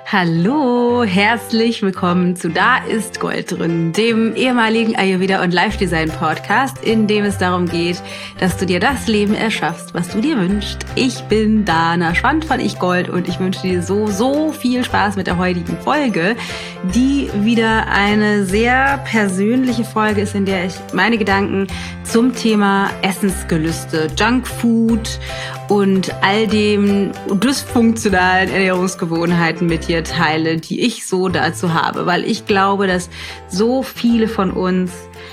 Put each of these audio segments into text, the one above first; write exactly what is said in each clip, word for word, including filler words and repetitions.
Hallo, herzlich willkommen zu Da ist Gold drin, dem ehemaligen Ayurveda- und Life-Design-Podcast, in dem es darum geht, dass du dir das Leben erschaffst, was du dir wünschst. Ich bin Dana Schwand von Ich Gold und ich wünsche dir so, so viel Spaß mit der heutigen Folge, die wieder eine sehr persönliche Folge ist, in der ich meine Gedanken zum Thema Essensgelüste, Junkfood und all dem dysfunktionalen Ernährungsgewohnheiten mit dir teile, die ich so dazu habe, weil ich glaube, dass so viele von uns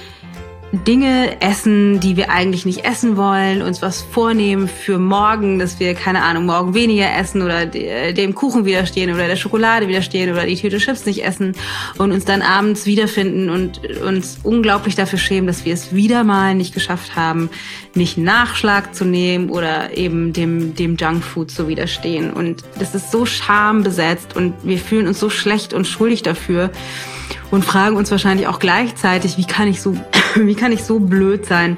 Dinge essen, die wir eigentlich nicht essen wollen, uns was vornehmen für morgen, dass wir, keine Ahnung, morgen weniger essen oder dem Kuchen widerstehen oder der Schokolade widerstehen oder die Tüte Chips nicht essen und uns dann abends wiederfinden und uns unglaublich dafür schämen, dass wir es wieder mal nicht geschafft haben, nicht Nachschlag zu nehmen oder eben dem, dem Junkfood zu widerstehen. Und das ist so schambesetzt und wir fühlen uns so schlecht und schuldig dafür und fragen uns wahrscheinlich auch gleichzeitig, wie kann ich so, wie kann ich so blöd sein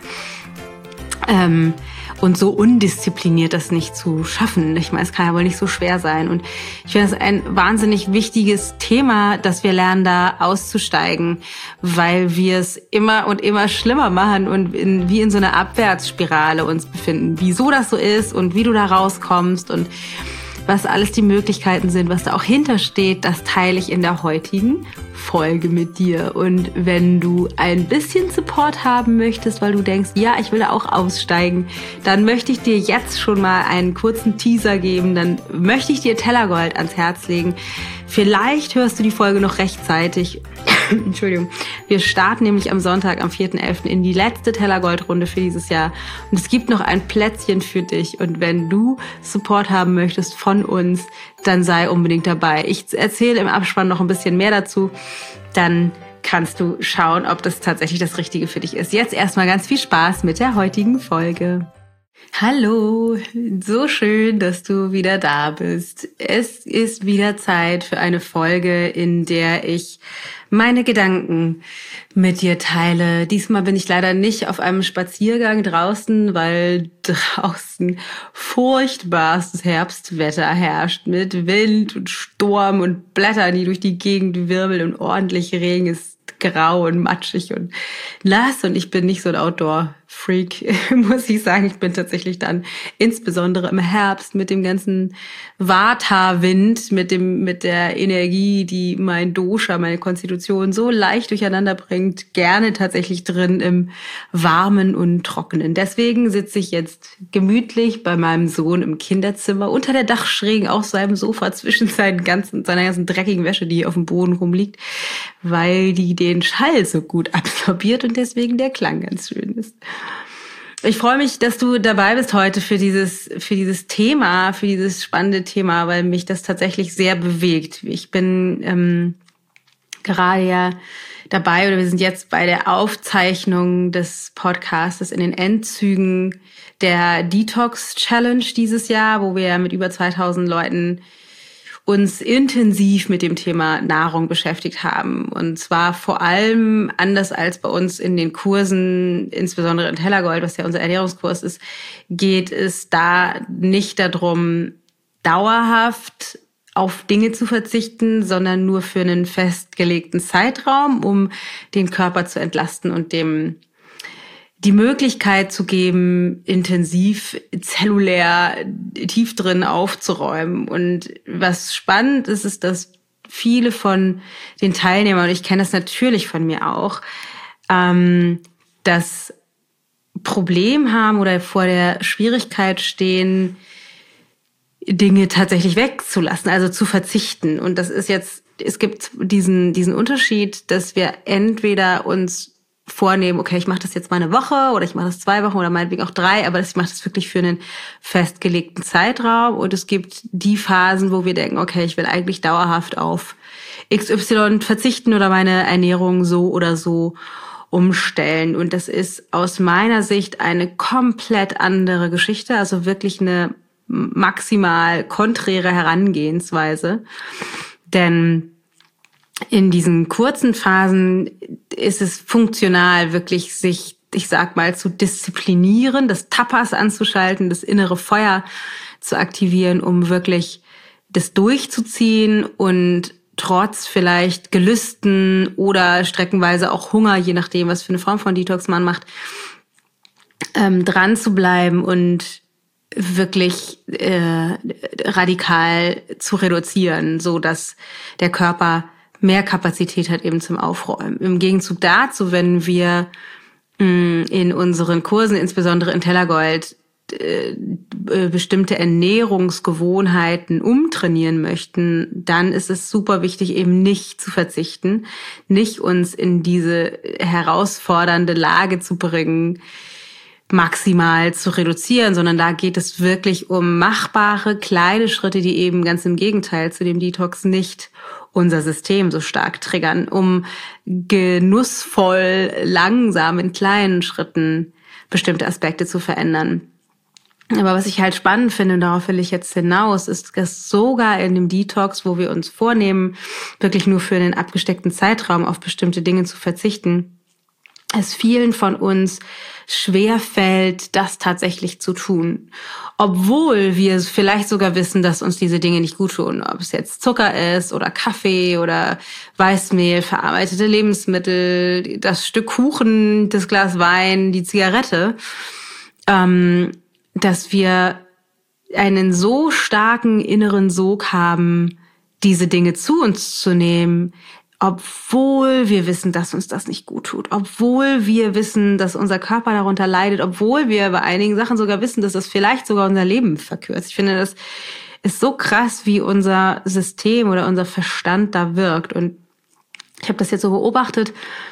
ähm, und so undiszipliniert das nicht zu schaffen. Ich meine, es kann ja wohl nicht so schwer sein. Und ich finde das ein wahnsinnig wichtiges Thema, dass wir lernen, da auszusteigen, weil wir es immer und immer schlimmer machen und in, wie in so einer Abwärtsspirale uns befinden. Wieso das so ist und wie du da rauskommst und was alles die Möglichkeiten sind, was da auch hintersteht, das teile ich in der heutigen Folge mit dir. Und wenn du ein bisschen Support haben möchtest, weil du denkst, ja, ich will da auch aussteigen, dann möchte ich dir jetzt schon mal einen kurzen Teaser geben. Dann möchte ich dir Tellergold ans Herz legen. Vielleicht hörst du die Folge noch rechtzeitig. Entschuldigung. Wir starten nämlich am Sonntag, am vierten elften in die letzte Tellergold-Runde für dieses Jahr. Und es gibt noch ein Plätzchen für dich. Und wenn du Support haben möchtest von uns, dann sei unbedingt dabei. Ich erzähle im Abspann noch ein bisschen mehr dazu. Dann kannst du schauen, ob das tatsächlich das Richtige für dich ist. Jetzt erstmal ganz viel Spaß mit der heutigen Folge. Hallo, so schön, dass du wieder da bist. Es ist wieder Zeit für eine Folge, in der ich meine Gedanken mit dir teile. Diesmal bin ich leider nicht auf einem Spaziergang draußen, weil draußen furchtbarstes Herbstwetter herrscht mit Wind und Sturm und Blättern, die durch die Gegend wirbeln und ordentlich Regen ist. Grau und matschig und nass und ich bin nicht so ein Outdoor-Freak, muss ich sagen. Ich bin tatsächlich dann insbesondere im Herbst mit dem ganzen Vata-Wind, mit dem mit der Energie, die mein Dosha, meine Konstitution so leicht durcheinander bringt, gerne tatsächlich drin im Warmen und Trockenen. Deswegen sitze ich jetzt gemütlich bei meinem Sohn im Kinderzimmer unter der Dachschräge auf seinem Sofa zwischen seinen ganzen, seiner ganzen dreckigen Wäsche, die hier auf dem Boden rumliegt, weil die den Schall so gut absorbiert und deswegen der Klang ganz schön ist. Ich freue mich, dass du dabei bist heute für dieses, für dieses Thema, für dieses spannende Thema, weil mich das tatsächlich sehr bewegt. Ich bin ähm, gerade ja dabei oder wir sind jetzt bei der Aufzeichnung des Podcasts in den Endzügen der Detox Challenge dieses Jahr, wo wir mit über zweitausend Leuten uns intensiv mit dem Thema Nahrung beschäftigt haben. Und zwar vor allem anders als bei uns in den Kursen, insbesondere in Tellergold, was ja unser Ernährungskurs ist, geht es da nicht darum, dauerhaft auf Dinge zu verzichten, sondern nur für einen festgelegten Zeitraum, um den Körper zu entlasten und dem die Möglichkeit zu geben, intensiv, zellulär, tief drin aufzuräumen. Und was spannend ist, ist, dass viele von den Teilnehmern, und ich kenne das natürlich von mir auch, ähm, das Problem haben oder vor der Schwierigkeit stehen, Dinge tatsächlich wegzulassen, also zu verzichten. Und das ist jetzt, es gibt diesen, diesen Unterschied, dass wir entweder uns vornehmen, okay, ich mache das jetzt mal eine Woche oder ich mache das zwei Wochen oder meinetwegen auch drei, aber ich mache das wirklich für einen festgelegten Zeitraum. Und es gibt die Phasen, wo wir denken, okay, ich will eigentlich dauerhaft auf X Y verzichten oder meine Ernährung so oder so umstellen. Und das ist aus meiner Sicht eine komplett andere Geschichte, also wirklich eine maximal konträre Herangehensweise. Denn in diesen kurzen Phasen ist es funktional, wirklich sich, ich sag mal, zu disziplinieren, das Tapas anzuschalten, das innere Feuer zu aktivieren, um wirklich das durchzuziehen und trotz vielleicht Gelüsten oder streckenweise auch Hunger, je nachdem, was für eine Form von Detox man macht, ähm, dran zu bleiben und wirklich äh, radikal zu reduzieren, so dass der Körper mehr Kapazität hat eben zum Aufräumen. Im Gegenzug dazu, wenn wir mh, in unseren Kursen, insbesondere in Tellergold, äh, bestimmte Ernährungsgewohnheiten umtrainieren möchten, dann ist es super wichtig, eben nicht zu verzichten, nicht uns in diese herausfordernde Lage zu bringen, maximal zu reduzieren, sondern da geht es wirklich um machbare, kleine Schritte, die eben ganz im Gegenteil zu dem Detox nicht unser System so stark triggern, um genussvoll, langsam in kleinen Schritten bestimmte Aspekte zu verändern. Aber was ich halt spannend finde, und darauf will ich jetzt hinaus, ist, dass sogar in dem Detox, wo wir uns vornehmen, wirklich nur für einen abgesteckten Zeitraum auf bestimmte Dinge zu verzichten, es vielen von uns schwer fällt, das tatsächlich zu tun. Obwohl wir vielleicht sogar wissen, dass uns diese Dinge nicht gut tun. Ob es jetzt Zucker ist oder Kaffee oder Weißmehl, verarbeitete Lebensmittel, das Stück Kuchen, das Glas Wein, die Zigarette. Ähm, dass wir einen so starken inneren Sog haben, diese Dinge zu uns zu nehmen, obwohl wir wissen, dass uns das nicht gut tut, obwohl wir wissen, dass unser Körper darunter leidet, obwohl wir bei einigen Sachen sogar wissen, dass das vielleicht sogar unser Leben verkürzt. Ich finde, das ist so krass, wie unser System oder unser Verstand da wirkt. Und ich habe das jetzt so beobachtet.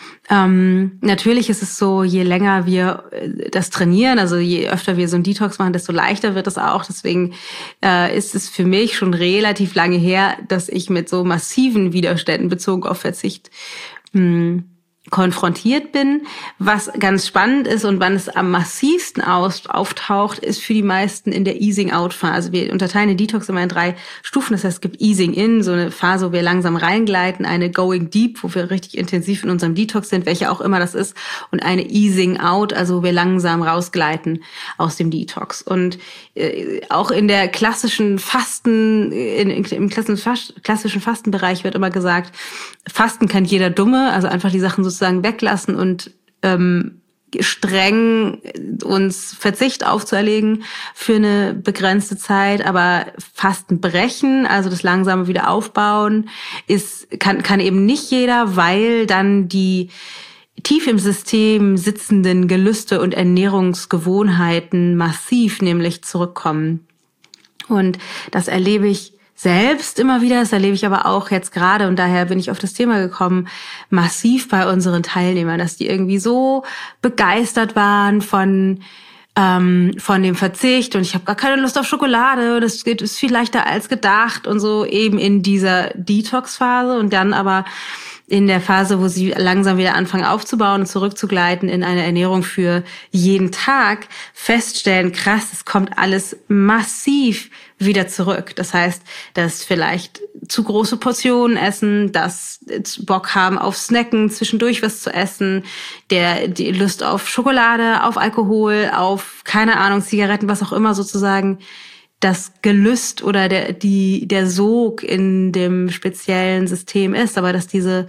Ähm, natürlich ist es so, je länger wir das trainieren, also je öfter wir so einen Detox machen, desto leichter wird es auch. Deswegen äh, ist es für mich schon relativ lange her, dass ich mit so massiven Widerständen bezogen auf Verzicht mh, konfrontiert bin. Was ganz spannend ist und wann es am massivsten aus, auftaucht, ist für die meisten in der Easing-Out-Phase. Wir unterteilen den Detox immer in drei Stufen. Das heißt, es gibt Easing-In, so eine Phase, wo wir langsam reingleiten, eine Going Deep, wo wir richtig intensiv in unserem Detox sind, welche auch immer das ist, und eine Easing-Out, also wo wir langsam rausgleiten aus dem Detox. Und äh, auch in der klassischen Fasten, in, in, im klassischen Fastenbereich wird immer gesagt, Fasten kann jeder Dumme, also einfach die Sachen sozusagen weglassen und ähm, streng uns Verzicht aufzuerlegen für eine begrenzte Zeit, aber Fasten brechen, also das langsame wieder aufbauen, ist kann kann eben nicht jeder, weil dann die tief im System sitzenden Gelüste und Ernährungsgewohnheiten massiv nämlich zurückkommen. Und das erlebe ich selbst immer wieder, das erlebe ich aber auch jetzt gerade, und daher bin ich auf das Thema gekommen, massiv bei unseren Teilnehmern, dass die irgendwie so begeistert waren von ähm, von dem Verzicht und ich habe gar keine Lust auf Schokolade, das geht ist viel leichter als gedacht und so, eben in dieser Detox-Phase, und dann aber in der Phase, wo sie langsam wieder anfangen aufzubauen und zurückzugleiten in eine Ernährung für jeden Tag, feststellen, krass, es kommt alles massiv wieder zurück. Das heißt, dass vielleicht zu große Portionen essen, dass Bock haben auf Snacken, zwischendurch was zu essen, der die Lust auf Schokolade, auf Alkohol, auf, keine Ahnung, Zigaretten, was auch immer sozusagen das Gelüst oder der, die, der Sog in dem speziellen System ist, aber dass diese,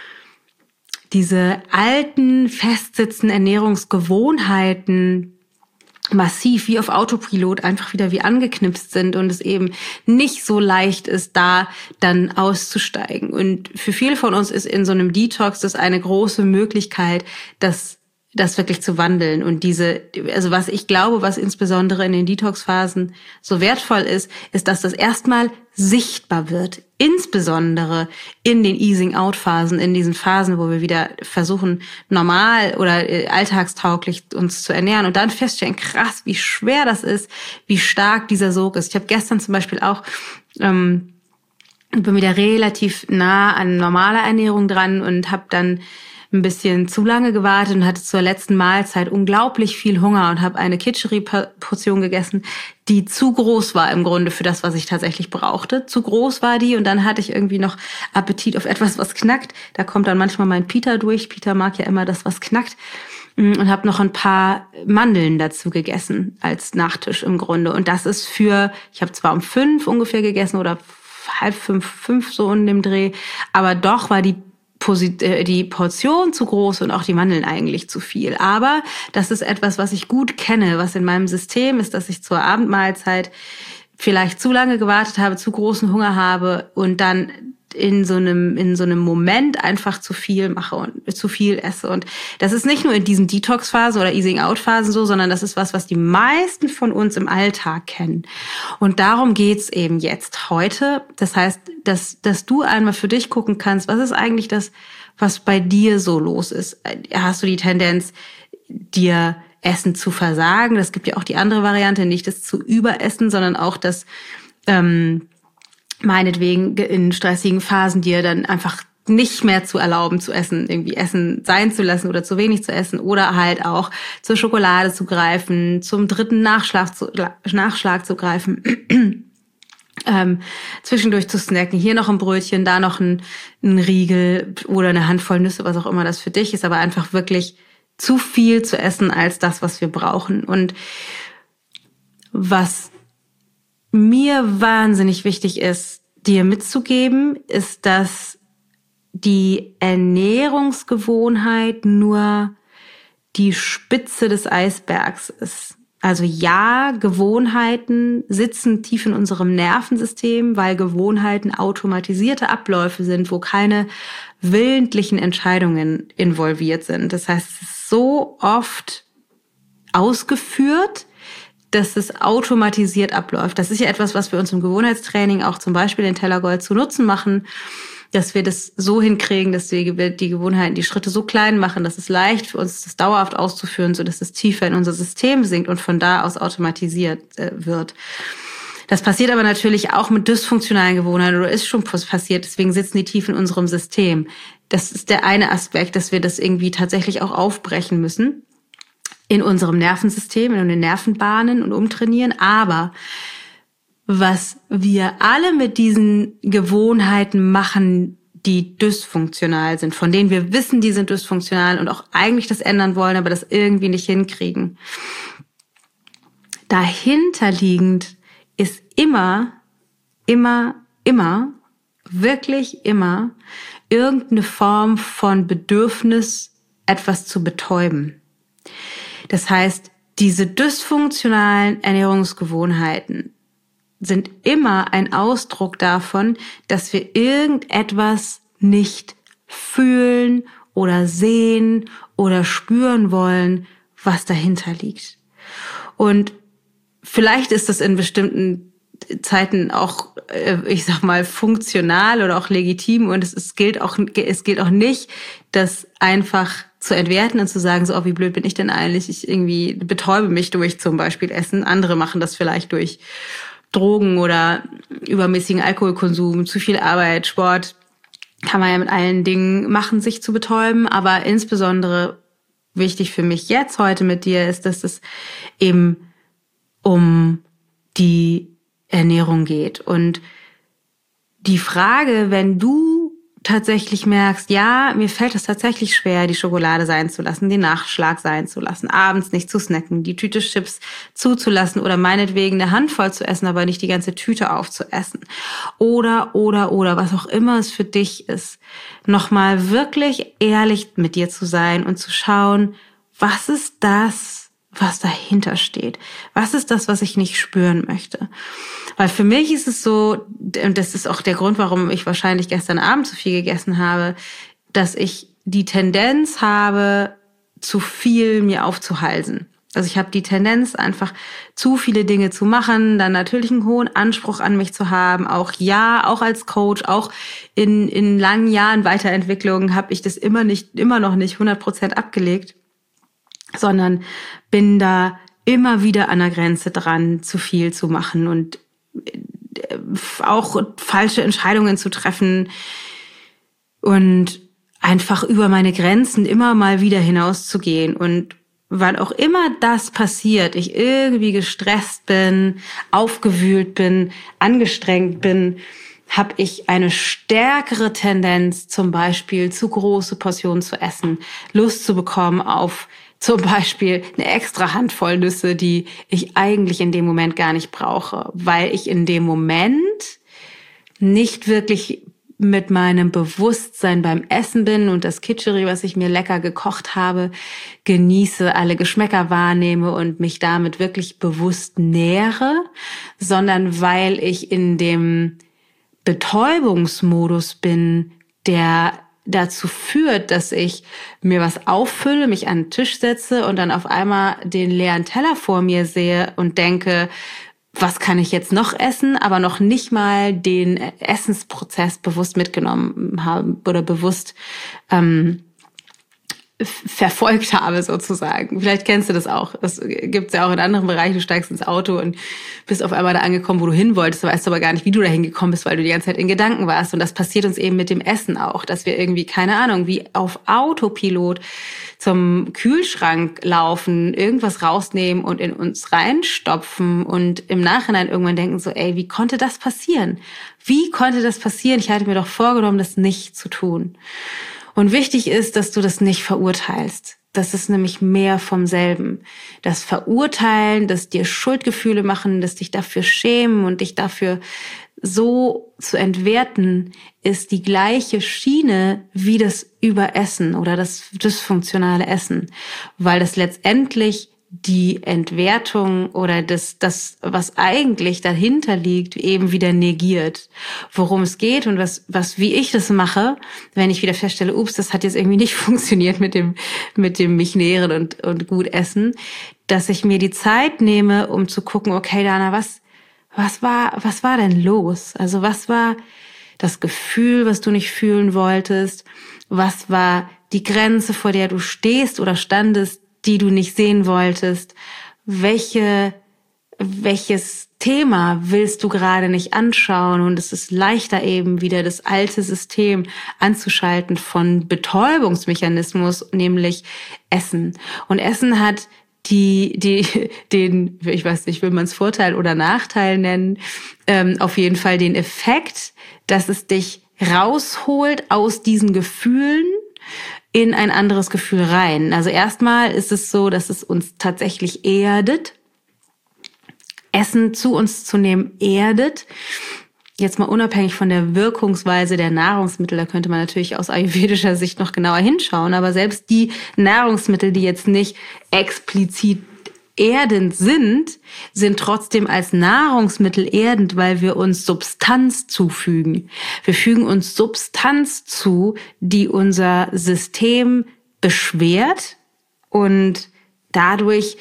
diese alten, festsitzenden Ernährungsgewohnheiten massiv wie auf Autopilot einfach wieder wie angeknipst sind und es eben nicht so leicht ist, da dann auszusteigen. Und für viele von uns ist in so einem Detox das eine große Möglichkeit, dass das wirklich zu wandeln. Und diese, also was ich glaube, was insbesondere in den Detox-Phasen so wertvoll ist, ist, dass das erstmal sichtbar wird. Insbesondere in den Easing-Out-Phasen, in diesen Phasen, wo wir wieder versuchen, normal oder alltagstauglich uns zu ernähren und dann feststellen, krass, wie schwer das ist, wie stark dieser Sog ist. Ich habe gestern zum Beispiel auch, ähm, bin wieder relativ nah an normaler Ernährung dran und habe dann ein bisschen zu lange gewartet und hatte zur letzten Mahlzeit unglaublich viel Hunger und habe eine Kitscheri-Portion gegessen, die zu groß war im Grunde für das, was ich tatsächlich brauchte. Zu groß war die, und dann hatte ich irgendwie noch Appetit auf etwas, was knackt. Da kommt dann manchmal mein Peter durch. Peter mag ja immer das, was knackt. Und habe noch ein paar Mandeln dazu gegessen als Nachtisch im Grunde. Und das ist für, ich habe zwar um fünf ungefähr gegessen oder halb fünf, fünf so in dem Dreh. Aber doch war die die Portion zu groß und auch die Mandeln eigentlich zu viel. Aber das ist etwas, was ich gut kenne, was in meinem System ist, dass ich zur Abendmahlzeit vielleicht zu lange gewartet habe, zu großen Hunger habe und dann in so einem in so einem Moment einfach zu viel mache und zu viel esse. Und das ist nicht nur in diesen Detox-Phasen oder Easing-Out-Phasen so, sondern das ist was, was die meisten von uns im Alltag kennen. Und darum geht's eben jetzt heute. Das heißt, dass dass du einmal für dich gucken kannst, was ist eigentlich das, was bei dir so los ist? Hast du die Tendenz, dir Essen zu versagen? Das gibt ja auch die andere Variante, nicht das zu überessen, sondern auch das ähm, meinetwegen in stressigen Phasen dir dann einfach nicht mehr zu erlauben zu essen, irgendwie Essen sein zu lassen oder zu wenig zu essen oder halt auch zur Schokolade zu greifen, zum dritten Nachschlag zu, Nachschlag zu greifen, ähm, zwischendurch zu snacken, hier noch ein Brötchen, da noch ein, ein Riegel oder eine Handvoll Nüsse, was auch immer das für dich ist, aber einfach wirklich zu viel zu essen als das, was wir brauchen. Und was mir wahnsinnig wichtig ist, dir mitzugeben, ist, dass die Ernährungsgewohnheit nur die Spitze des Eisbergs ist. Also ja, Gewohnheiten sitzen tief in unserem Nervensystem, weil Gewohnheiten automatisierte Abläufe sind, wo keine willentlichen Entscheidungen involviert sind. Das heißt, es ist so oft ausgeführt, dass es automatisiert abläuft. Das ist ja etwas, was wir uns im Gewohnheitstraining auch zum Beispiel in Tellergold zu Nutzen machen, dass wir das so hinkriegen, dass wir die Gewohnheiten, die Schritte so klein machen, dass es leicht für uns ist, das dauerhaft auszuführen, sodass es tiefer in unser System sinkt und von da aus automatisiert äh, wird. Das passiert aber natürlich auch mit dysfunktionalen Gewohnheiten oder ist schon passiert, deswegen sitzen die tief in unserem System. Das ist der eine Aspekt, dass wir das irgendwie tatsächlich auch aufbrechen müssen in unserem Nervensystem, in den Nervenbahnen und umtrainieren. Aber was wir alle mit diesen Gewohnheiten machen, die dysfunktional sind, von denen wir wissen, die sind dysfunktional und auch eigentlich das ändern wollen, aber das irgendwie nicht hinkriegen. Dahinterliegend ist immer, immer, immer, wirklich immer irgendeine Form von Bedürfnis, etwas zu betäuben. Das heißt, diese dysfunktionalen Ernährungsgewohnheiten sind immer ein Ausdruck davon, dass wir irgendetwas nicht fühlen oder sehen oder spüren wollen, was dahinter liegt. Und vielleicht ist das in bestimmten Zeiten auch, ich sag mal, funktional oder auch legitim und es, es gilt auch, es gilt auch nicht, das einfach zu entwerten und zu sagen, so, oh, wie blöd bin ich denn eigentlich? Ich irgendwie betäube mich durch zum Beispiel Essen. Andere machen das vielleicht durch Drogen oder übermäßigen Alkoholkonsum, zu viel Arbeit, Sport. Kann man ja mit allen Dingen machen, sich zu betäuben. Aber insbesondere wichtig für mich jetzt heute mit dir ist, dass es eben um die Ernährung geht. Und die Frage, wenn du tatsächlich merkst, ja, mir fällt es tatsächlich schwer, die Schokolade sein zu lassen, den Nachschlag sein zu lassen, abends nicht zu snacken, die Tüte Chips zuzulassen oder meinetwegen eine Handvoll zu essen, aber nicht die ganze Tüte aufzuessen. Oder, oder, oder, was auch immer es für dich ist, nochmal wirklich ehrlich mit dir zu sein und zu schauen, was ist das, was dahinter steht? Was ist das, was ich nicht spüren möchte? Weil für mich ist es so, und das ist auch der Grund, warum ich wahrscheinlich gestern Abend zu viel gegessen habe, dass ich die Tendenz habe, zu viel mir aufzuhalsen. Also ich habe die Tendenz, einfach zu viele Dinge zu machen, dann natürlich einen hohen Anspruch an mich zu haben. Auch ja, auch als Coach, auch in, in langen Jahren Weiterentwicklung habe ich das immer nicht, immer noch nicht hundert Prozent abgelegt, sondern bin da immer wieder an der Grenze dran, zu viel zu machen und auch falsche Entscheidungen zu treffen und einfach über meine Grenzen immer mal wieder hinauszugehen. Und wann auch immer das passiert, ich irgendwie gestresst bin, aufgewühlt bin, angestrengt bin, habe ich eine stärkere Tendenz, zum Beispiel zu große Portionen zu essen, Lust zu bekommen auf zum Beispiel eine extra Handvoll Nüsse, die ich eigentlich in dem Moment gar nicht brauche, weil ich in dem Moment nicht wirklich mit meinem Bewusstsein beim Essen bin und das Kitscheri, was ich mir lecker gekocht habe, genieße, alle Geschmäcker wahrnehme und mich damit wirklich bewusst nähere, sondern weil ich in dem Betäubungsmodus bin, der dazu führt, dass ich mir was auffülle, mich an den Tisch setze und dann auf einmal den leeren Teller vor mir sehe und denke, was kann ich jetzt noch essen, aber noch nicht mal den Essensprozess bewusst mitgenommen habe oder bewusst ähm, verfolgt habe sozusagen. Vielleicht kennst du das auch. Das gibt's ja auch in anderen Bereichen. Du steigst ins Auto und bist auf einmal da angekommen, wo du hin wolltest, du weißt aber gar nicht, wie du da hingekommen bist, weil du die ganze Zeit in Gedanken warst. Und das passiert uns eben mit dem Essen auch, dass wir irgendwie, keine Ahnung, wie auf Autopilot zum Kühlschrank laufen, irgendwas rausnehmen und in uns reinstopfen und im Nachhinein irgendwann denken so, ey, wie konnte das passieren? Wie konnte das passieren? Ich hatte mir doch vorgenommen, das nicht zu tun. Und wichtig ist, dass du das nicht verurteilst. Das ist nämlich mehr vom selben. Das Verurteilen, das dir Schuldgefühle machen, das dich dafür schämen und dich dafür so zu entwerten, ist die gleiche Schiene wie das Überessen oder das dysfunktionale Essen. Weil das letztendlich die Entwertung oder das, das, was eigentlich dahinter liegt, eben wieder negiert. Worum es geht und was, was, wie ich das mache, wenn ich wieder feststelle, ups, das hat jetzt irgendwie nicht funktioniert mit dem, mit dem mich nähren und, und gut essen, dass ich mir die Zeit nehme, um zu gucken, okay, Dana, was, was war, was war denn los? Also was war das Gefühl, was du nicht fühlen wolltest? Was war die Grenze, vor der du stehst oder standest, die du nicht sehen wolltest? Welche, welches Thema willst du gerade nicht anschauen? Und es ist leichter eben wieder das alte System anzuschalten von Betäubungsmechanismus, nämlich Essen. Und Essen hat die, die, den, ich weiß nicht, will man es Vorteil oder Nachteil nennen, ähm, auf jeden Fall den Effekt, dass es dich rausholt aus diesen Gefühlen in ein anderes Gefühl rein. Also erstmal ist es so, dass es uns tatsächlich erdet. Essen zu uns zu nehmen erdet. Jetzt mal unabhängig von der Wirkungsweise der Nahrungsmittel, da könnte man natürlich aus ayurvedischer Sicht noch genauer hinschauen, aber selbst die Nahrungsmittel, die jetzt nicht explizit erdend sind, sind trotzdem als Nahrungsmittel erdend, weil wir uns Substanz zufügen. Wir fügen uns Substanz zu, die unser System beschwert und dadurch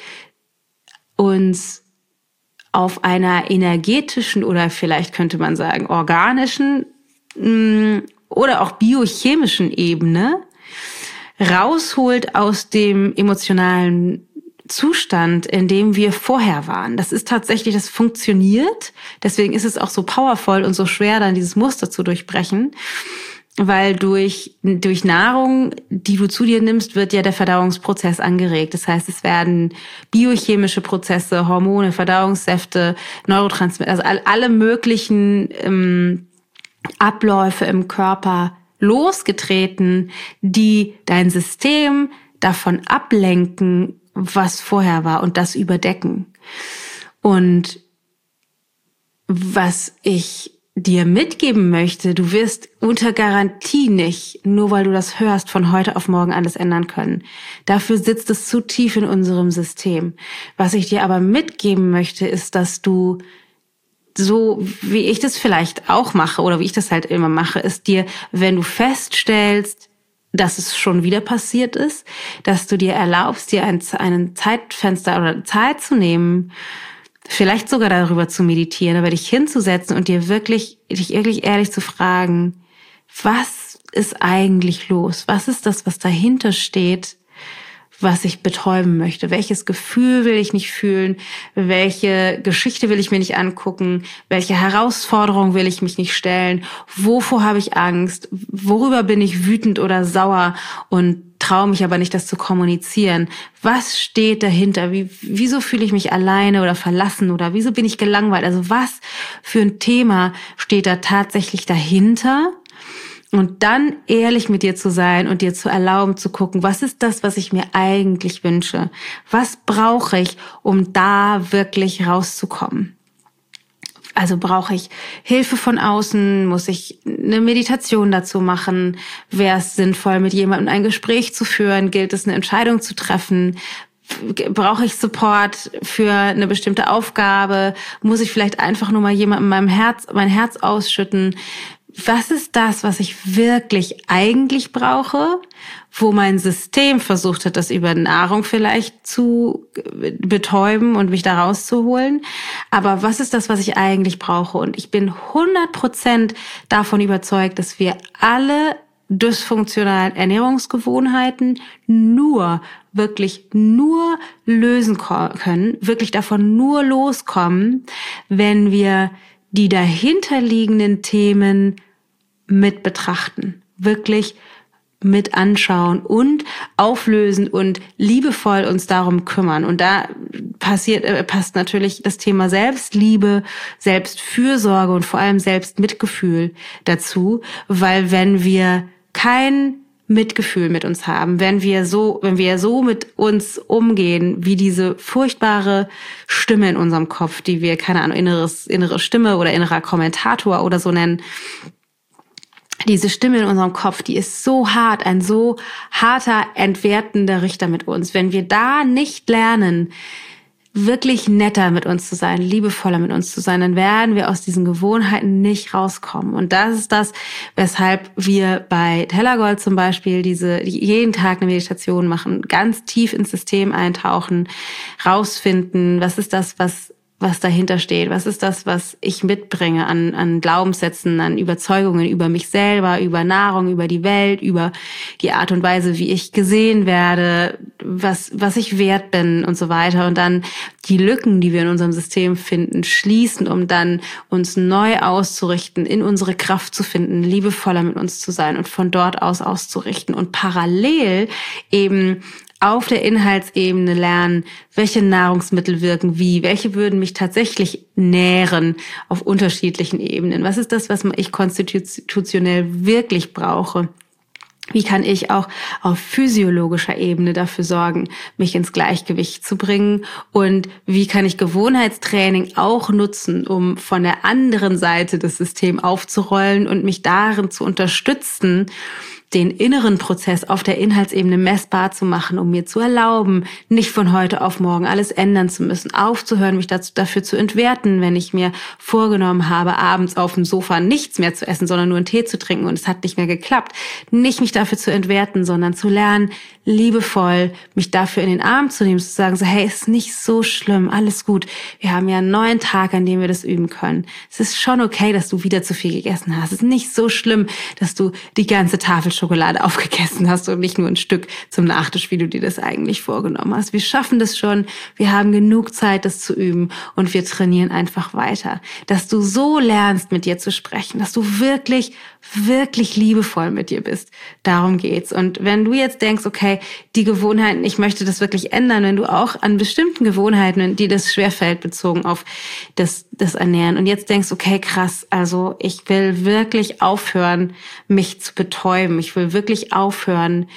uns auf einer energetischen oder vielleicht könnte man sagen organischen oder auch biochemischen Ebene rausholt aus dem emotionalen Zustand, in dem wir vorher waren. Das ist tatsächlich, das funktioniert. Deswegen ist es auch so powerful und so schwer, dann dieses Muster zu durchbrechen. Weil durch, durch Nahrung, die du zu dir nimmst, wird ja der Verdauungsprozess angeregt. Das heißt, es werden biochemische Prozesse, Hormone, Verdauungssäfte, Neurotransmitter, also alle möglichen ähm, Abläufe im Körper losgetreten, die dein System davon ablenken, was vorher war und das überdecken. Und was ich dir mitgeben möchte, du wirst unter Garantie nicht, nur weil du das hörst, von heute auf morgen alles ändern können. Dafür sitzt es zu tief in unserem System. Was ich dir aber mitgeben möchte, ist, dass du so, wie ich das vielleicht auch mache oder wie ich das halt immer mache, ist dir, wenn du feststellst, dass es schon wieder passiert ist, dass du dir erlaubst, dir ein, ein Zeitfenster oder Zeit zu nehmen, vielleicht sogar darüber zu meditieren, aber dich hinzusetzen und dir wirklich, dich wirklich ehrlich zu fragen, was ist eigentlich los? Was ist das, was dahinter steht, was ich betäuben möchte? Welches Gefühl will ich nicht fühlen? Welche Geschichte will ich mir nicht angucken? Welche Herausforderung will ich mich nicht stellen? Wovor habe ich Angst? Worüber bin ich wütend oder sauer und traue mich aber nicht, das zu kommunizieren? Was steht dahinter? Wie, wieso fühle ich mich alleine oder verlassen oder wieso bin ich gelangweilt? Also was für ein Thema steht da tatsächlich dahinter? Und dann ehrlich mit dir zu sein und dir zu erlauben zu gucken, was ist das, was ich mir eigentlich wünsche? Was brauche ich, um da wirklich rauszukommen? Also brauche ich Hilfe von außen? Muss ich eine Meditation dazu machen? Wäre es sinnvoll, mit jemandem ein Gespräch zu führen? Gilt es, eine Entscheidung zu treffen? Brauche ich Support für eine bestimmte Aufgabe? Muss ich vielleicht einfach nur mal jemandem meinem Herz, mein Herz ausschütten? Was ist das, was ich wirklich eigentlich brauche, wo mein System versucht hat, das über Nahrung vielleicht zu betäuben und mich da rauszuholen? Aber was ist das, was ich eigentlich brauche? Und ich bin hundert Prozent davon überzeugt, dass wir alle dysfunktionalen Ernährungsgewohnheiten nur, wirklich nur lösen können, wirklich davon nur loskommen, wenn wir die dahinterliegenden Themen mit betrachten, wirklich mit anschauen und auflösen und liebevoll uns darum kümmern. Und da passiert, äh, passt natürlich das Thema Selbstliebe, Selbstfürsorge und vor allem Selbstmitgefühl dazu, weil wenn wir kein Mitgefühl mit uns haben, wenn wir so, wenn wir so mit uns umgehen, wie diese furchtbare Stimme in unserem Kopf, die wir, keine Ahnung, inneres, innere Stimme oder innerer Kommentator oder so nennen, diese Stimme in unserem Kopf, die ist so hart, ein so harter, entwertender Richter mit uns. Wenn wir da nicht lernen, wirklich netter mit uns zu sein, liebevoller mit uns zu sein, dann werden wir aus diesen Gewohnheiten nicht rauskommen. Und das ist das, weshalb wir bei Tellergold zum Beispiel diese jeden Tag eine Meditation machen, ganz tief ins System eintauchen, rausfinden, was ist das, was was dahinter steht, was ist das, was ich mitbringe an, an Glaubenssätzen, an Überzeugungen über mich selber, über Nahrung, über die Welt, über die Art und Weise, wie ich gesehen werde, was, was ich wert bin und so weiter. Und dann die Lücken, die wir in unserem System finden, schließen, um dann uns neu auszurichten, in unsere Kraft zu finden, liebevoller mit uns zu sein und von dort aus auszurichten und parallel eben auf der Inhaltsebene lernen, welche Nahrungsmittel wirken wie, welche würden mich tatsächlich nähren auf unterschiedlichen Ebenen. Was ist das, was ich konstitutionell wirklich brauche? Wie kann ich auch auf physiologischer Ebene dafür sorgen, mich ins Gleichgewicht zu bringen? Und wie kann ich Gewohnheitstraining auch nutzen, um von der anderen Seite das System aufzurollen und mich darin zu unterstützen, den inneren Prozess auf der Inhaltsebene messbar zu machen, um mir zu erlauben, nicht von heute auf morgen alles ändern zu müssen, aufzuhören, mich dazu, dafür zu entwerten, wenn ich mir vorgenommen habe, abends auf dem Sofa nichts mehr zu essen, sondern nur einen Tee zu trinken und es hat nicht mehr geklappt. Nicht mich dafür zu entwerten, sondern zu lernen, liebevoll mich dafür in den Arm zu nehmen, zu sagen, so, hey, ist nicht so schlimm, alles gut. Wir haben ja einen neuen Tag, an dem wir das üben können. Es ist schon okay, dass du wieder zu viel gegessen hast. Es ist nicht so schlimm, dass du die ganze Tafel Schokolade aufgegessen hast und nicht nur ein Stück zum Nachtisch, wie du dir das eigentlich vorgenommen hast. Wir schaffen das schon. Wir haben genug Zeit, das zu üben und wir trainieren einfach weiter. Dass du so lernst, mit dir zu sprechen, dass du wirklich, wirklich liebevoll mit dir bist. Darum geht's. Und wenn du jetzt denkst, okay, die Gewohnheiten, ich möchte das wirklich ändern, wenn du auch an bestimmten Gewohnheiten, die das schwerfällt, bezogen auf das, das Ernähren und jetzt denkst, okay, krass, also ich will wirklich aufhören, mich zu betäuben. Ich will wirklich aufhören,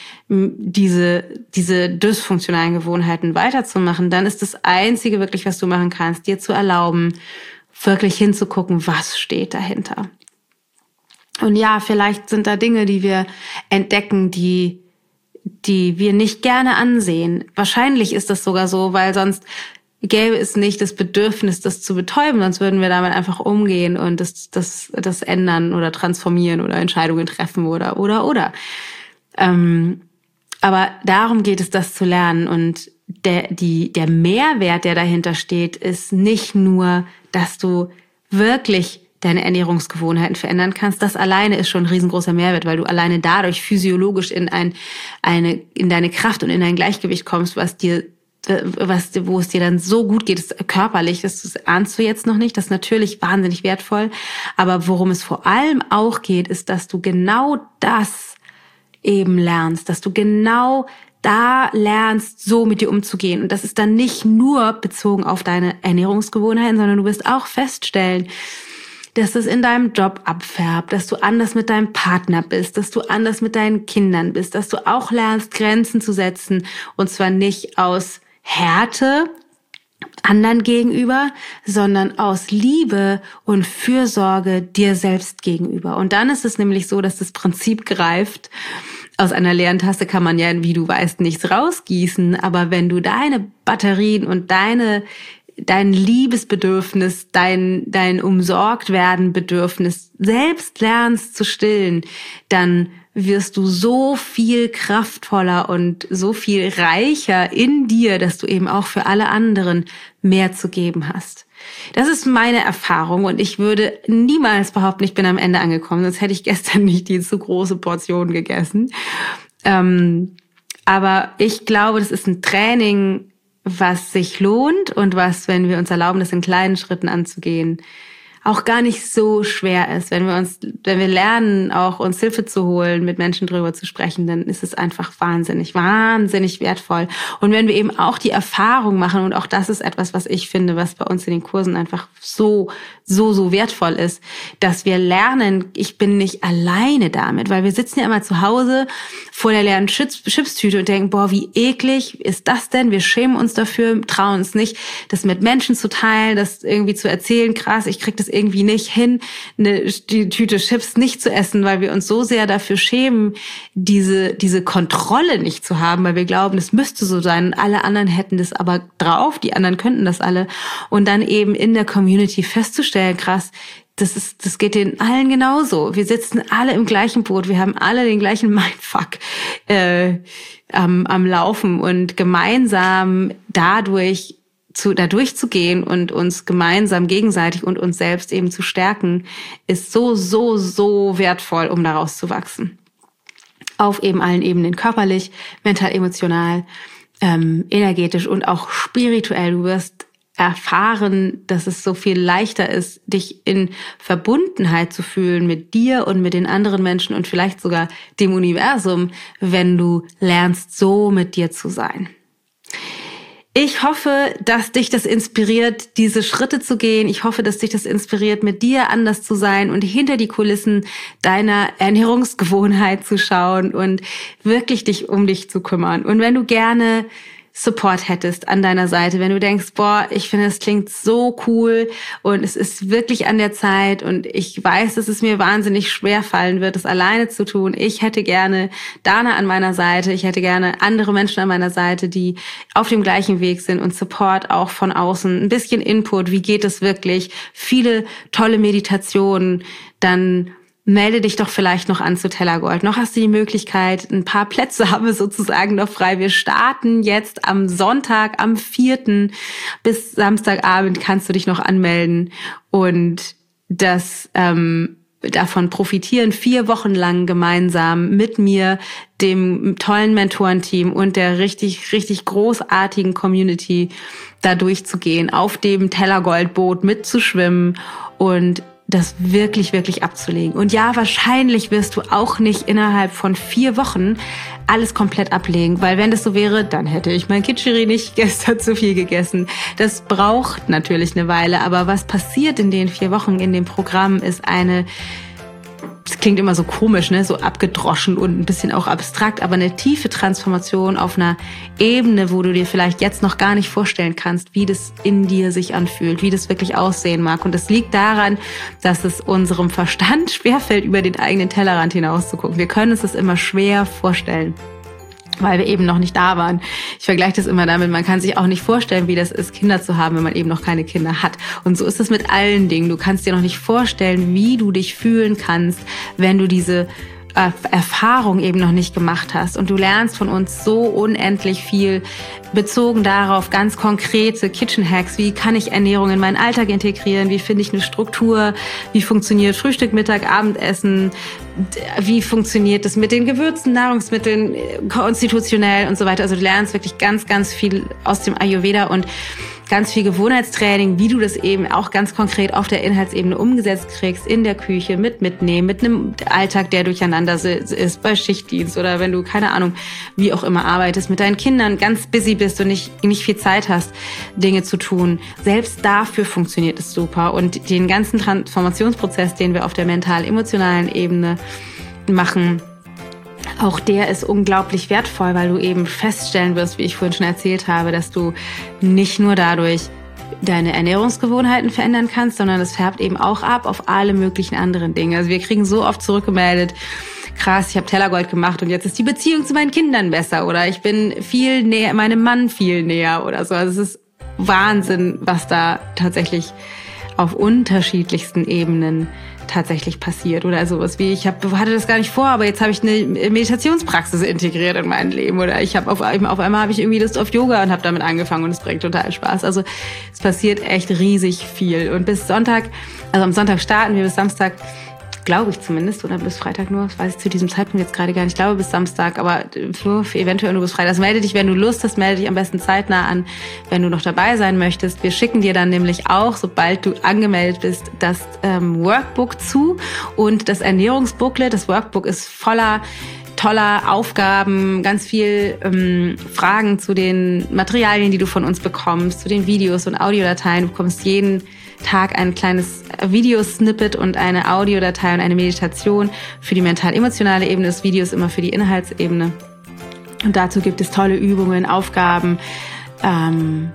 diese, diese dysfunktionalen Gewohnheiten weiterzumachen, dann ist das Einzige wirklich, was du machen kannst, dir zu erlauben, wirklich hinzugucken, was steht dahinter. Und ja, vielleicht sind da Dinge, die wir entdecken, die, die wir nicht gerne ansehen. Wahrscheinlich ist das sogar so, weil sonst gäbe es nicht das Bedürfnis, das zu betäuben, sonst würden wir damit einfach umgehen und das, das, das ändern oder transformieren oder Entscheidungen treffen oder, oder, oder. Ähm, aber darum geht es, das zu lernen und der, die, der Mehrwert, der dahinter steht, ist nicht nur, dass du wirklich deine Ernährungsgewohnheiten verändern kannst. Das alleine ist schon ein riesengroßer Mehrwert, weil du alleine dadurch physiologisch in ein, eine, in deine Kraft und in ein Gleichgewicht kommst, was dir was, wo es dir dann so gut geht, ist körperlich, das, das ahnst du jetzt noch nicht, das ist natürlich wahnsinnig wertvoll, aber worum es vor allem auch geht, ist, dass du genau das eben lernst, dass du genau da lernst, so mit dir umzugehen und das ist dann nicht nur bezogen auf deine Ernährungsgewohnheiten, sondern du wirst auch feststellen, dass es in deinem Job abfärbt, dass du anders mit deinem Partner bist, dass du anders mit deinen Kindern bist, dass du auch lernst, Grenzen zu setzen und zwar nicht aus Härte, anderen gegenüber, sondern aus Liebe und Fürsorge dir selbst gegenüber. Und dann ist es nämlich so, dass das Prinzip greift. Aus einer leeren Tasse kann man ja, wie du weißt, nichts rausgießen. Aber wenn du deine Batterien und deine dein Liebesbedürfnis, dein, dein Umsorgtwerden-Bedürfnis selbst lernst zu stillen, dann wirst du so viel kraftvoller und so viel reicher in dir, dass du eben auch für alle anderen mehr zu geben hast. Das ist meine Erfahrung und ich würde niemals behaupten, ich bin am Ende angekommen, sonst hätte ich gestern nicht die zu große Portion gegessen. Ähm, aber ich glaube, das ist ein Training, was sich lohnt und was, wenn wir uns erlauben, das in kleinen Schritten anzugehen, auch gar nicht so schwer ist. Wenn wir uns, wenn wir lernen, auch uns Hilfe zu holen, mit Menschen drüber zu sprechen, dann ist es einfach wahnsinnig, wahnsinnig wertvoll. Und wenn wir eben auch die Erfahrung machen, und auch das ist etwas, was ich finde, was bei uns in den Kursen einfach so, so, so wertvoll ist, dass wir lernen, ich bin nicht alleine damit, weil wir sitzen ja immer zu Hause vor der leeren Chips, Chipstüte und denken, boah, wie eklig ist das denn? Wir schämen uns dafür, trauen uns nicht, das mit Menschen zu teilen, das irgendwie zu erzählen, krass, ich krieg das irgendwie nicht hin, eine die Tüte Chips nicht zu essen, weil wir uns so sehr dafür schämen, diese diese Kontrolle nicht zu haben, weil wir glauben, es müsste so sein. Alle anderen hätten das aber drauf, die anderen könnten das alle. Und dann eben in der Community festzustellen, krass, das ist, das geht den allen genauso. Wir sitzen alle im gleichen Boot, wir haben alle den gleichen Mindfuck äh, am, am Laufen und gemeinsam dadurch zu, da durchzugehen und uns gemeinsam gegenseitig und uns selbst eben zu stärken, ist so, so, so wertvoll, um daraus zu wachsen. Auf eben allen Ebenen, körperlich, mental, emotional, ähm, energetisch und auch spirituell. Du wirst erfahren, dass es so viel leichter ist, dich in Verbundenheit zu fühlen mit dir und mit den anderen Menschen und vielleicht sogar dem Universum, wenn du lernst, so mit dir zu sein. Ich hoffe, dass dich das inspiriert, diese Schritte zu gehen. Ich hoffe, dass dich das inspiriert, mit dir anders zu sein und hinter die Kulissen deiner Ernährungsgewohnheit zu schauen und wirklich dich um dich zu kümmern. Und wenn du gerne Support hättest an deiner Seite, wenn du denkst, boah, ich finde, es klingt so cool und es ist wirklich an der Zeit und ich weiß, dass es mir wahnsinnig schwer fallen wird, es alleine zu tun. Ich hätte gerne Dana an meiner Seite, ich hätte gerne andere Menschen an meiner Seite, die auf dem gleichen Weg sind und Support auch von außen, ein bisschen Input, wie geht es wirklich, viele tolle Meditationen, dann melde dich doch vielleicht noch an zu Tellergold. Noch hast du die Möglichkeit, ein paar Plätze haben wir sozusagen noch frei. Wir starten jetzt am Sonntag, am vierten bis Samstagabend kannst du dich noch anmelden und das ähm, davon profitieren, vier Wochen lang gemeinsam mit mir, dem tollen Mentorenteam und der richtig, richtig großartigen Community da durchzugehen, auf dem Tellergoldboot mitzuschwimmen und das wirklich, wirklich abzulegen. Und ja, wahrscheinlich wirst du auch nicht innerhalb von vier Wochen alles komplett ablegen, weil wenn das so wäre, dann hätte ich mein Kitscheri nicht gestern zu viel gegessen. Das braucht natürlich eine Weile, aber was passiert in den vier Wochen in dem Programm ist eine, das klingt immer so komisch, ne, so abgedroschen und ein bisschen auch abstrakt, aber eine tiefe Transformation auf einer Ebene, wo du dir vielleicht jetzt noch gar nicht vorstellen kannst, wie das in dir sich anfühlt, wie das wirklich aussehen mag. Und das liegt daran, dass es unserem Verstand schwerfällt, über den eigenen Tellerrand hinaus zu gucken. Wir können uns das immer schwer vorstellen, weil wir eben noch nicht da waren. Ich vergleiche das immer damit, man kann sich auch nicht vorstellen, wie das ist, Kinder zu haben, wenn man eben noch keine Kinder hat. Und so ist es mit allen Dingen. Du kannst dir noch nicht vorstellen, wie du dich fühlen kannst, wenn du diese äh, Erfahrung eben noch nicht gemacht hast. Und du lernst von uns so unendlich viel, bezogen darauf ganz konkrete Kitchen Hacks. Wie kann ich Ernährung in meinen Alltag integrieren? Wie finde ich eine Struktur? Wie funktioniert Frühstück, Mittag, Abendessen? Wie funktioniert das mit den Gewürzen, Nahrungsmitteln, konstitutionell und so weiter? Also du lernst wirklich ganz, ganz viel aus dem Ayurveda und ganz viel Gewohnheitstraining, wie du das eben auch ganz konkret auf der Inhaltsebene umgesetzt kriegst, in der Küche, mit mitnehmen, mit einem Alltag, der durcheinander ist, bei Schichtdienst oder wenn du, keine Ahnung, wie auch immer arbeitest, mit deinen Kindern ganz busy bist und nicht, nicht viel Zeit hast, Dinge zu tun. Selbst dafür funktioniert es super. Und den ganzen Transformationsprozess, den wir auf der mental-emotionalen Ebene machen, Auch der ist unglaublich wertvoll, weil du eben feststellen wirst, wie ich vorhin schon erzählt habe, dass du nicht nur dadurch deine Ernährungsgewohnheiten verändern kannst, sondern es färbt eben auch ab auf alle möglichen anderen Dinge. Also wir kriegen so oft zurückgemeldet, krass, ich habe Tellergold gemacht und jetzt ist die Beziehung zu meinen Kindern besser oder ich bin viel näher, meinem Mann viel näher oder so. Also es ist Wahnsinn, was da tatsächlich auf unterschiedlichsten Ebenen tatsächlich passiert oder sowas wie ich hab, hatte das gar nicht vor, aber jetzt habe ich eine Meditationspraxis integriert in mein Leben oder ich habe auf, auf einmal habe ich irgendwie Lust auf Yoga und habe damit angefangen und es bringt total Spaß. Also es passiert echt riesig viel und bis Sonntag, also am Sonntag starten wir, bis Samstag, glaube ich zumindest, oder bis Freitag nur, das weiß ich zu diesem Zeitpunkt jetzt gerade gar nicht, ich glaube bis Samstag, aber eventuell nur bis Freitag. Also melde dich, wenn du Lust hast, melde dich am besten zeitnah an, wenn du noch dabei sein möchtest. Wir schicken dir dann nämlich auch, sobald du angemeldet bist, das ähm, Workbook zu und das Ernährungsbooklet. Das Workbook ist voller toller Aufgaben, ganz viel ähm, Fragen zu den Materialien, die du von uns bekommst, zu den Videos und Audiodateien. Du bekommst jeden Tag ein kleines Videosnippet und eine Audiodatei und eine Meditation für die mental-emotionale Ebene. Das Video ist immer für die Inhaltsebene. Und dazu gibt es tolle Übungen, Aufgaben, ähm,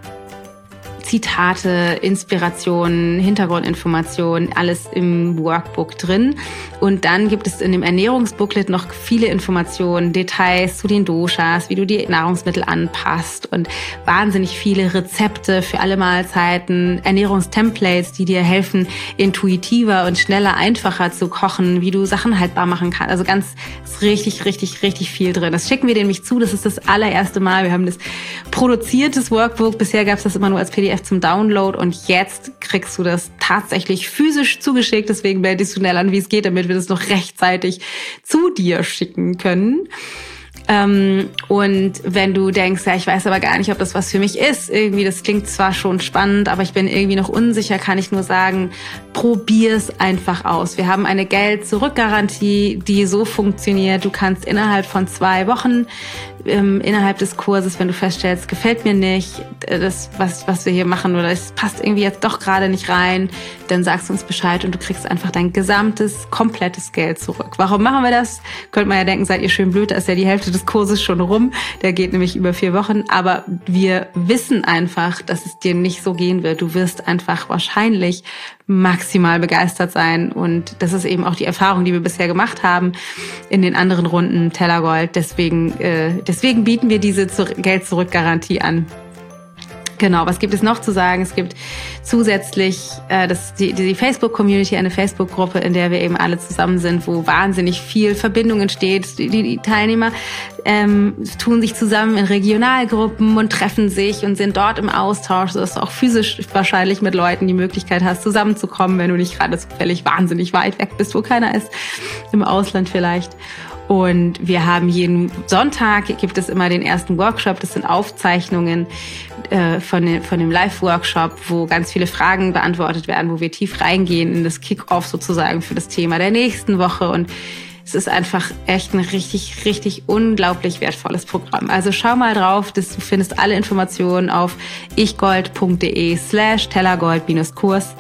Zitate, Inspirationen, Hintergrundinformationen, alles im Workbook drin. Und dann gibt es in dem Ernährungsbooklet noch viele Informationen, Details zu den Doshas, wie du die Nahrungsmittel anpasst und wahnsinnig viele Rezepte für alle Mahlzeiten, Ernährungstemplates, die dir helfen, intuitiver und schneller, einfacher zu kochen, wie du Sachen haltbar machen kannst. Also ganz, ist richtig, richtig, richtig viel drin. Das schicken wir dir nämlich zu. Das ist das allererste Mal. Wir haben das produziert, das Workbook. Bisher gab es das immer nur als P D F zum Download und jetzt kriegst du das tatsächlich physisch zugeschickt. Deswegen melde dich so schnell an, wie es geht, damit wir das noch rechtzeitig zu dir schicken können. Ähm, und wenn du denkst, ja, ich weiß aber gar nicht, ob das was für mich ist, irgendwie, das klingt zwar schon spannend, aber ich bin irgendwie noch unsicher, kann ich nur sagen, probier's einfach aus. Wir haben eine Geld-Zurück-Garantie, die so funktioniert, du kannst innerhalb von zwei Wochen ähm, innerhalb des Kurses, wenn du feststellst, gefällt mir nicht, das, was, was wir hier machen, oder es passt irgendwie jetzt doch gerade nicht rein, dann sagst du uns Bescheid und du kriegst einfach dein gesamtes, komplettes Geld zurück. Warum machen wir das? Könnte man ja denken, seid ihr schön blöd, da ist ja die Hälfte des Kurses schon rum. Der geht nämlich über vier Wochen. Aber wir wissen einfach, dass es dir nicht so gehen wird. Du wirst einfach wahrscheinlich maximal begeistert sein. Und das ist eben auch die Erfahrung, die wir bisher gemacht haben in den anderen Runden Tellergold. Deswegen, äh, deswegen bieten wir diese Geld-Zurück-Garantie an. Genau, was gibt es noch zu sagen? Es gibt zusätzlich äh, das, die, die Facebook-Community, eine Facebook-Gruppe, in der wir eben alle zusammen sind, wo wahnsinnig viel Verbindung entsteht. Die, die Teilnehmer ähm, tun sich zusammen in Regionalgruppen und treffen sich und sind dort im Austausch, sodass du auch physisch wahrscheinlich mit Leuten die Möglichkeit hast, zusammenzukommen, wenn du nicht gerade zufällig wahnsinnig weit weg bist, wo keiner ist, im Ausland vielleicht. Und wir haben jeden Sonntag, gibt es immer den ersten Workshop, das sind Aufzeichnungen äh, von, den, von dem Live-Workshop, wo ganz viele Fragen beantwortet werden, wo wir tief reingehen in das Kick-Off sozusagen für das Thema der nächsten Woche. Und es ist einfach echt ein richtig, richtig unglaublich wertvolles Programm. Also schau mal drauf, das, du findest alle Informationen auf ichgold.de slash tellergold-kurs.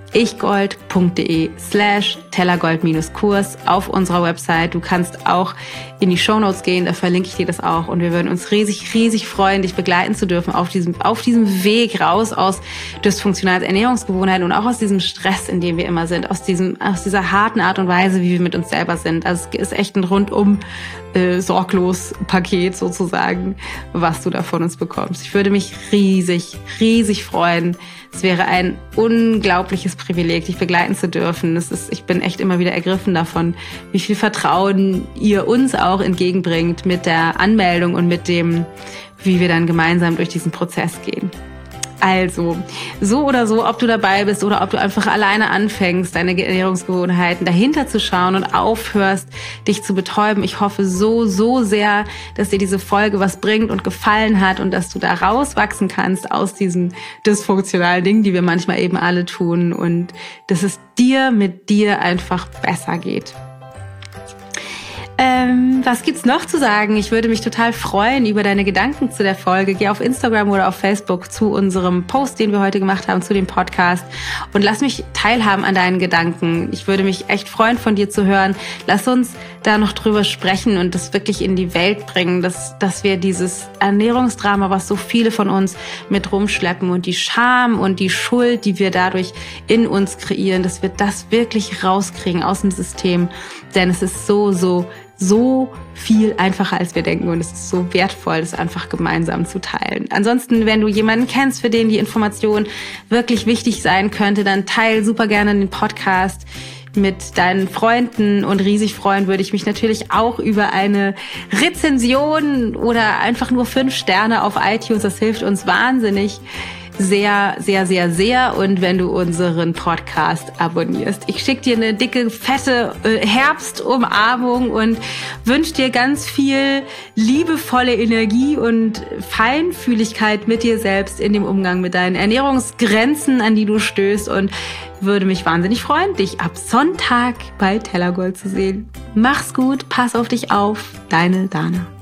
ichgold.de slash tellergold-kurs auf unserer Website. Du kannst auch in die Shownotes gehen, da verlinke ich dir das auch. Und wir würden uns riesig, riesig freuen, dich begleiten zu dürfen auf diesem, auf diesem Weg raus aus dysfunktionalen Ernährungsgewohnheiten und auch aus diesem Stress, in dem wir immer sind, aus diesem, aus dieser harten Art und Weise, wie wir mit uns selber sind. Also es ist echt ein rundum äh, sorglos Paket sozusagen, was du da von uns bekommst. Ich würde mich riesig, riesig freuen. Es wäre ein unglaubliches Privileg, dich begleiten zu dürfen. Es ist, ich bin echt immer wieder ergriffen davon, wie viel Vertrauen ihr uns auch entgegenbringt mit der Anmeldung und mit dem, wie wir dann gemeinsam durch diesen Prozess gehen. Also, so oder so, ob du dabei bist oder ob du einfach alleine anfängst, deine Ernährungsgewohnheiten dahinter zu schauen und aufhörst, dich zu betäuben. Ich hoffe so, so sehr, dass dir diese Folge was bringt und gefallen hat und dass du da rauswachsen kannst aus diesen dysfunktionalen Dingen, die wir manchmal eben alle tun und dass es dir mit dir einfach besser geht. Ähm, was gibt's noch zu sagen? Ich würde mich total freuen über deine Gedanken zu der Folge. Geh auf Instagram oder auf Facebook zu unserem Post, den wir heute gemacht haben, zu dem Podcast und lass mich teilhaben an deinen Gedanken. Ich würde mich echt freuen, von dir zu hören. Lass uns da noch drüber sprechen und das wirklich in die Welt bringen, dass, dass wir dieses Ernährungsdrama, was so viele von uns mit rumschleppen und die Scham und die Schuld, die wir dadurch in uns kreieren, dass wir das wirklich rauskriegen aus dem System. Denn es ist so, so, so viel einfacher, als wir denken und es ist so wertvoll, das einfach gemeinsam zu teilen. Ansonsten, wenn du jemanden kennst, für den die Information wirklich wichtig sein könnte, dann teile super gerne den Podcast mit deinen Freunden und riesig freuen würde ich mich natürlich auch über eine Rezension oder einfach nur fünf Sterne auf iTunes. Das hilft uns wahnsinnig. Sehr, sehr, sehr, sehr. Und wenn du unseren Podcast abonnierst. Ich schicke dir eine dicke, fette Herbstumarmung und wünsche dir ganz viel liebevolle Energie und Feinfühligkeit mit dir selbst in dem Umgang mit deinen Ernährungsgrenzen, an die du stößt, und würde mich wahnsinnig freuen, dich ab Sonntag bei Tellergold zu sehen. Mach's gut, pass auf dich auf, deine Dana.